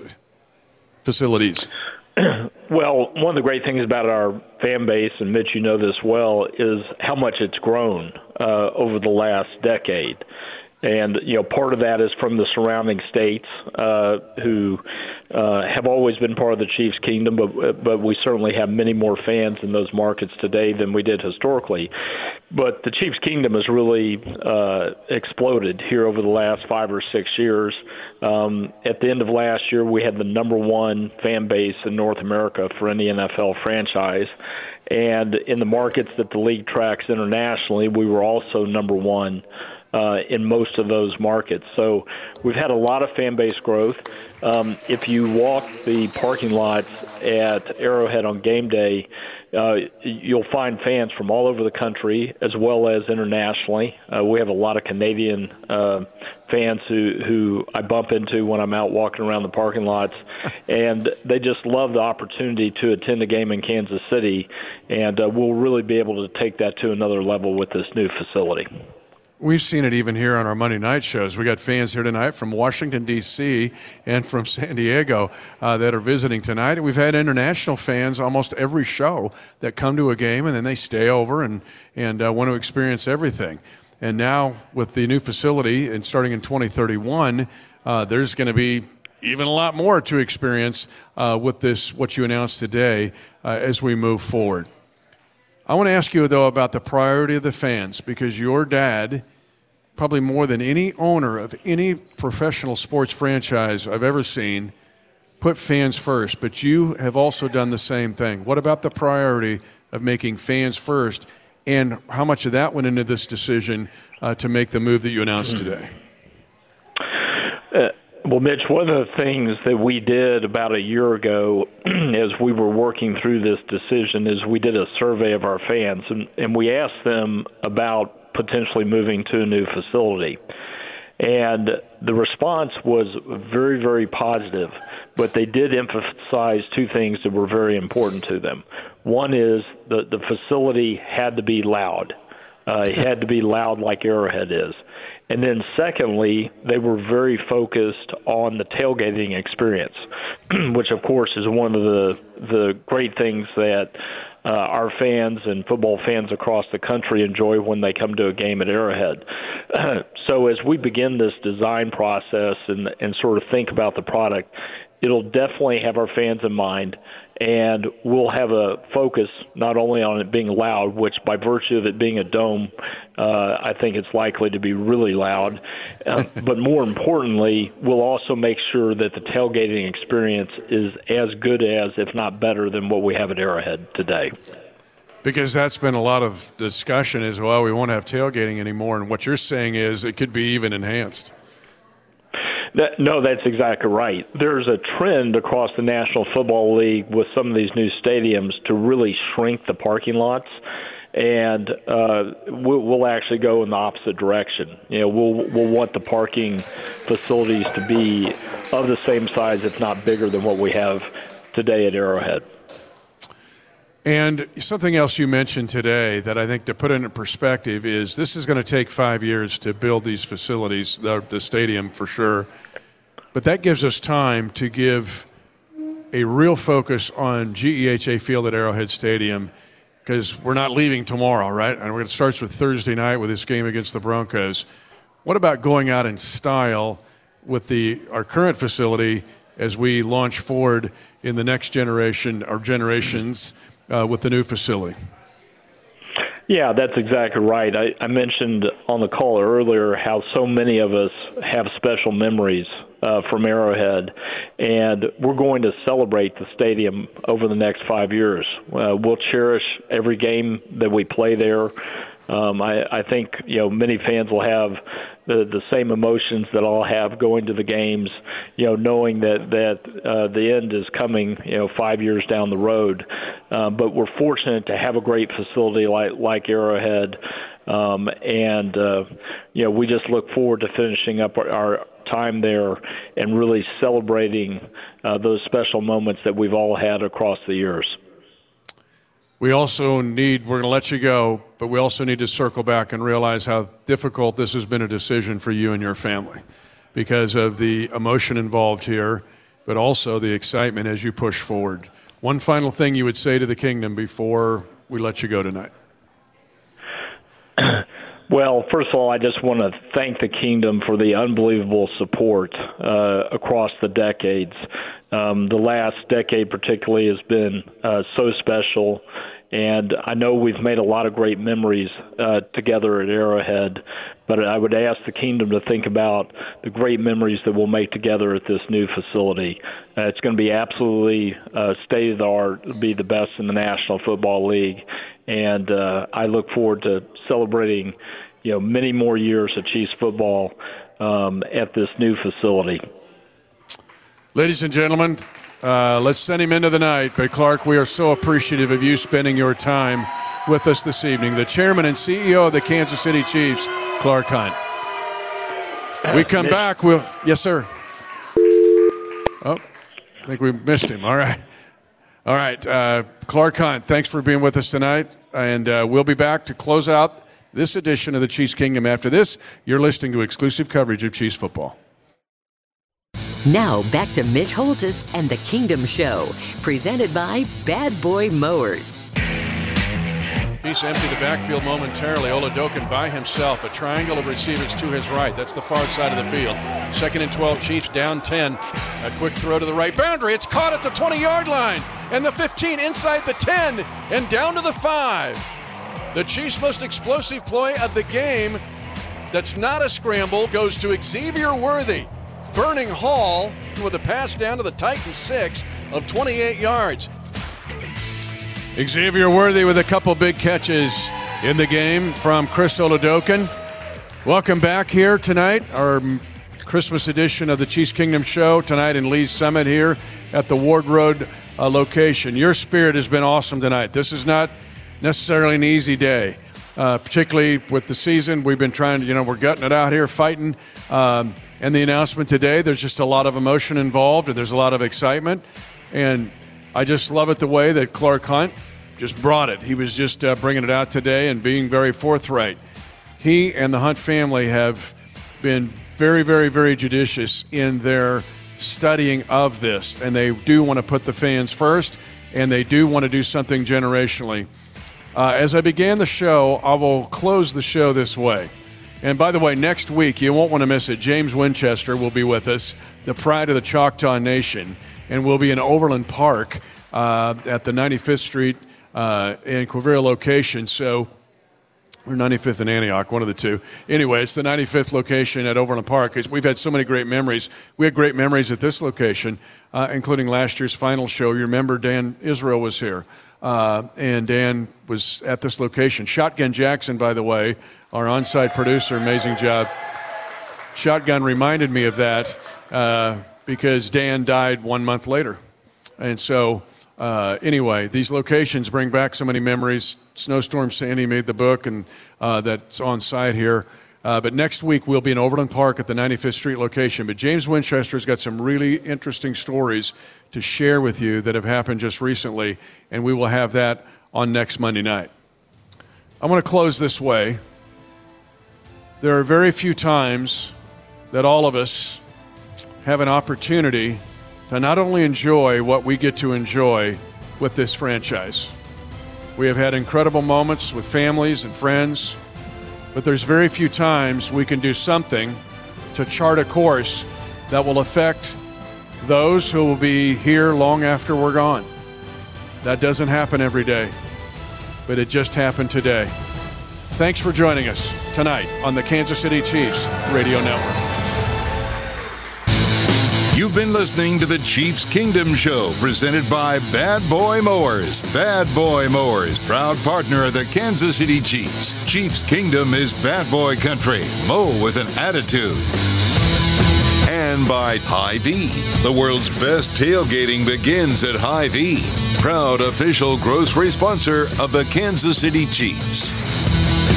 facilities? Well, one of the great things about our fan base, and Mitch, you know this well, is how much it's grown over the last decade. And, part of that is from the surrounding states who have always been part of the Chiefs Kingdom, but we certainly have many more fans in those markets today than we did historically. But the Chiefs Kingdom has really exploded here over the last 5 or 6 years. At the end of last year, we had the number one fan base in North America for any NFL franchise. And in the markets that the league tracks internationally, we were also number one in most of those markets. So we've had a lot of fan base growth. If you walk the parking lots at Arrowhead on game day, you'll find fans from all over the country as well as internationally. We have a lot of Canadian fans who I bump into when I'm out walking around the parking lots, and they just love the opportunity to attend a game in Kansas City, and we'll really be able to take that to another level with this new facility. We've seen it even here on our Monday night shows. We got fans here tonight from Washington, D.C. and from San Diego that are visiting tonight. And we've had international fans almost every show that come to a game, and then they stay over and want to experience everything. And now with the new facility and starting in 2031, there's going to be even a lot more to experience with this, what you announced today, as we move forward. I want to ask you, though, about the priority of the fans, because your dad, probably more than any owner of any professional sports franchise I've ever seen, put fans first. But you have also done the same thing. What about the priority of making fans first, and how much of that went into this decision to make the move that you announced today? Well, Mitch, one of the things that we did about a year ago as we were working through this decision is we did a survey of our fans, and we asked them about potentially moving to a new facility. And the response was very, very positive, but they did emphasize two things that were very important to them. One is the facility had to be loud. It had to be loud like Arrowhead is. And then secondly, they were very focused on the tailgating experience, which of course is one of the great things that our fans and football fans across the country enjoy when they come to a game at Arrowhead. So as we begin this design process and sort of think about the product, it'll definitely have our fans in mind, and we'll have a focus not only on it being loud, which by virtue of it being a dome, I think it's likely to be really loud, but more importantly, we'll also make sure that the tailgating experience is as good as, if not better than what we have at Arrowhead today. Because that's been a lot of discussion as well. We won't have tailgating anymore, and what you're saying is it could be even enhanced. No, that's exactly right. There's a trend across the National Football League with some of these new stadiums to really shrink the parking lots, and we'll actually go in the opposite direction. We'll want the parking facilities to be of the same size, if not bigger, than what we have today at Arrowhead. And something else you mentioned today that I think, to put it in perspective, is this is going to take 5 years to build these facilities, the stadium for sure. But that gives us time to give a real focus on GEHA Field at Arrowhead Stadium, because we're not leaving tomorrow, right? And it starts with Thursday night with this game against the Broncos. What about going out in style with our current facility as we launch forward in the next generation or generations with the new facility? Yeah, that's exactly right. I mentioned on the call earlier how so many of us have special memories from Arrowhead, and we're going to celebrate the stadium over the next 5 years. We'll cherish every game that we play there. I think many fans will have the same emotions that I'll have going to the games, knowing that the end is coming, 5 years down the road. But we're fortunate to have a great facility like Arrowhead, and we just look forward to finishing up our time there and really celebrating those special moments that we've all had across the years. we're going to let you go, but we also need to circle back and realize how difficult this has been a decision for you and your family because of the emotion involved here, but also the excitement as you push forward. One final thing you would say to the Kingdom before we let you go tonight. Well, first of all, I just want to thank the Kingdom for the unbelievable support across the decades. The last decade particularly has been so special, and I know we've made a lot of great memories together at Arrowhead, but I would ask the Kingdom to think about the great memories that we'll make together at this new facility. It's going to be absolutely state-of-the-art. It'll be the best in the National Football League, and I look forward to celebrating many more years of Chiefs football at this new facility. Ladies and gentlemen, let's send him into the night. But Clark, we are so appreciative of you spending your time with us this evening. The chairman and CEO of the Kansas City Chiefs, Clark Hunt. We come back. Yes, sir. Oh, I think we missed him. All right. Clark Hunt, thanks for being with us tonight. And we'll be back to close out this edition of the Chiefs Kingdom. After this, you're listening to exclusive coverage of Chiefs football. Now back to Mitch Holthus and the Kingdom Show, presented by Bad Boy Mowers. Chiefs empty the backfield momentarily. Oladokun by himself. A triangle of receivers to his right. That's the far side of the field. 2nd and 12, Chiefs down 10. A quick throw to the right boundary. It's caught at the 20-yard line. And the 15 inside the 10 and down to the 5. The Chiefs' most explosive play of the game that's not a scramble goes to Xavier Worthy. Burning Hall with a pass down to the Titans 6 of 28 yards. Xavier Worthy with a couple big catches in the game from Chris Oladokun. Welcome back here tonight, our Christmas edition of the Chiefs Kingdom Show tonight in Lee's Summit here at the Ward Road location. Your spirit has been awesome tonight. This is not necessarily an easy day, particularly with the season. We've been trying to, we're gutting it out here, fighting. And the announcement today, there's just a lot of emotion involved, and there's a lot of excitement. And I just love it the way that Clark Hunt just brought it. He was just bringing it out today and being very forthright. He and the Hunt family have been very, very, very judicious in their studying of this, and they do want to put the fans first, and they do want to do something generationally. As I began the show, I will close the show this way. And by the way, next week, you won't want to miss it, James Winchester will be with us, the pride of the Choctaw Nation, and we'll be in Overland Park at the 95th Street and Quivira location. So, or 95th and Antioch, one of the two. Anyway, it's the 95th location at Overland Park. We've had so many great memories. We had great memories at this location, including last year's final show. You remember Dan Israel was here. And Dan was at this location. Shotgun Jackson, by the way, our on-site producer, amazing job. Shotgun reminded me of that because Dan died 1 month later. And so, anyway, these locations bring back so many memories. Snowstorm Sandy made the book, and that's on site here. But next week, we'll be in Overland Park at the 95th Street location. But James Winchester's got some really interesting stories to share with you that have happened just recently, and we will have that on next Monday night. I want to close this way. There are very few times that all of us have an opportunity to not only enjoy what we get to enjoy with this franchise. We have had incredible moments with families and friends, but there's very few times we can do something to chart a course that will affect those who will be here long after we're gone. That doesn't happen every day, but it just happened today. Thanks for joining us tonight on the Kansas City Chiefs Radio Network. You've been listening to the Chiefs Kingdom Show, presented by Bad Boy Mowers. Bad Boy Mowers, proud partner of the Kansas City Chiefs. Chiefs Kingdom is bad boy country. Mow with an attitude. And by Hy-Vee. The world's best tailgating begins at Hy-Vee. Proud official grocery sponsor of the Kansas City Chiefs.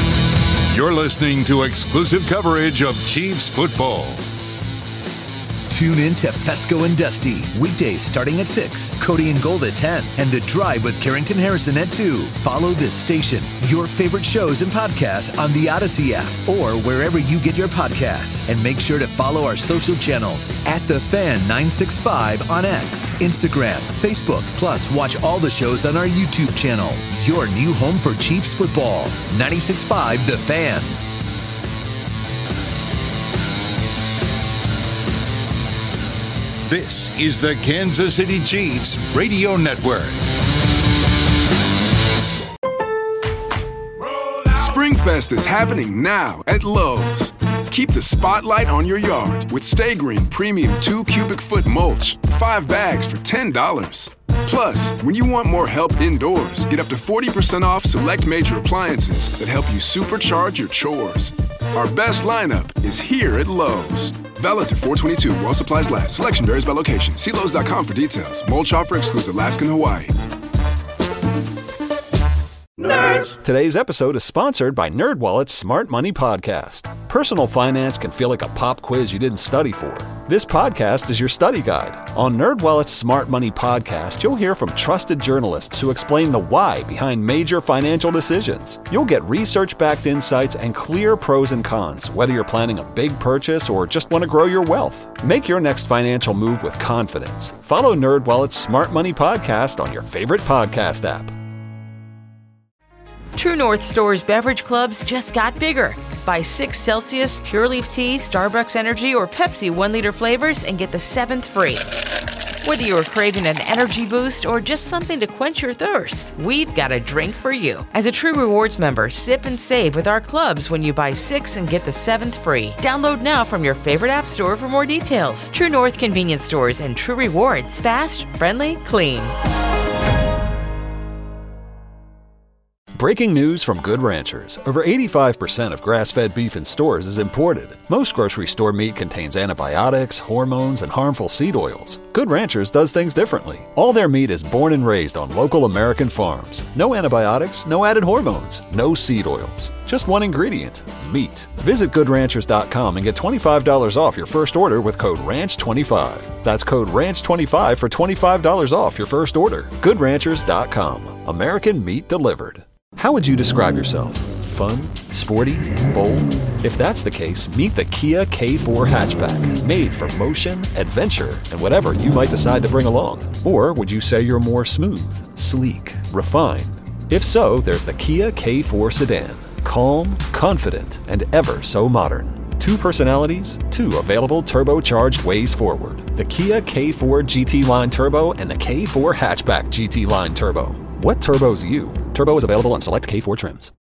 You're listening to exclusive coverage of Chiefs football. Tune in to Fesco and Dusty, weekdays starting at 6, Cody and Gold at 10, and The Drive with Carrington Harrison at 2. Follow this station, your favorite shows and podcasts on the Odyssey app or wherever you get your podcasts. And make sure to follow our social channels at The Fan 965 on X, Instagram, Facebook. Plus, watch all the shows on our YouTube channel. Your new home for Chiefs football. 96.5 The Fan. This is the Kansas City Chiefs Radio Network. Springfest is happening now at Lowe's. Keep the spotlight on your yard with Stay Green Premium 2 cubic foot mulch, 5 bags for $10. Plus, when you want more help indoors, get up to 40% off select major appliances that help you supercharge your chores. Our best lineup is here at Lowe's. Valid to 4/22 while supplies last. Selection varies by location. See Lowe's.com for details. Mulch offer excludes Alaska and Hawaii. Nerds! Today's episode is sponsored by NerdWallet's Smart Money Podcast. Personal finance can feel like a pop quiz you didn't study for. This podcast is your study guide. On NerdWallet's Smart Money Podcast, you'll hear from trusted journalists who explain the why behind major financial decisions. You'll get research-backed insights and clear pros and cons, whether you're planning a big purchase or just want to grow your wealth. Make your next financial move with confidence. Follow NerdWallet's Smart Money Podcast on your favorite podcast app. True North Store's beverage clubs just got bigger. Buy 6 Celsius Pure Leaf Tea, Starbucks Energy, or Pepsi 1-liter flavors and get the 7th free. Whether you're craving an energy boost or just something to quench your thirst, we've got a drink for you. As a True Rewards member, sip and save with our clubs when you buy 6 and get the 7th free. Download now from your favorite app store for more details. True North Convenience Stores and True Rewards. Fast, friendly, clean. Breaking news from Good Ranchers. Over 85% of grass-fed beef in stores is imported. Most grocery store meat contains antibiotics, hormones, and harmful seed oils. Good Ranchers does things differently. All their meat is born and raised on local American farms. No antibiotics, no added hormones, no seed oils. Just one ingredient, meat. Visit GoodRanchers.com and get $25 off your first order with code RANCH25. That's code RANCH25 for $25 off your first order. GoodRanchers.com. American meat delivered. How would you describe yourself? Fun? Sporty? Bold? If that's the case, meet the Kia K4 hatchback. Made for motion, adventure, and whatever you might decide to bring along. Or would you say you're more smooth, sleek, refined? If so, there's the Kia K4 sedan. Calm, confident, and ever so modern. 2 personalities, 2 available turbocharged ways forward. The Kia K4 GT Line Turbo and the K4 Hatchback GT Line Turbo. What turbo's you? Turbo is available on select K4 trims.